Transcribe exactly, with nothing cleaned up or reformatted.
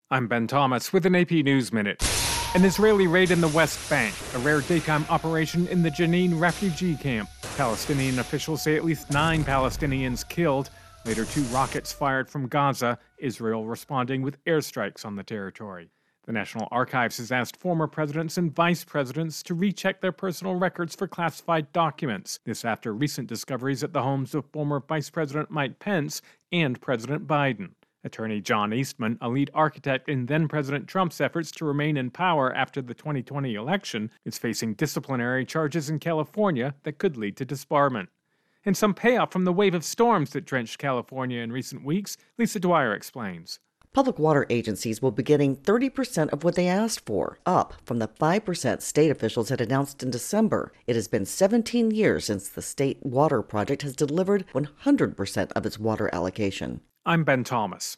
I'm Ben Thomas with an A P News Minute. An Israeli raid in the West Bank, a rare daytime operation in the Jenin refugee camp. Palestinian officials say at least nine Palestinians killed. Later, two rockets fired from Gaza, Israel responding with airstrikes on the territory. The National Archives has asked former presidents and vice presidents to recheck their personal records for classified documents. This after recent discoveries at the homes of former Vice President Mike Pence and President Biden. Attorney John Eastman, a lead architect in then-President Trump's efforts to remain in power after the twenty twenty election, is facing disciplinary charges in California that could lead to disbarment. And some payoff from the wave of storms that drenched California in recent weeks, Lisa Dwyer explains. Public water agencies will be getting thirty percent of what they asked for, up from the five percent state officials had announced in December. It has been seventeen years since the state water project has delivered one hundred percent of its water allocation. I'm Ben Thomas.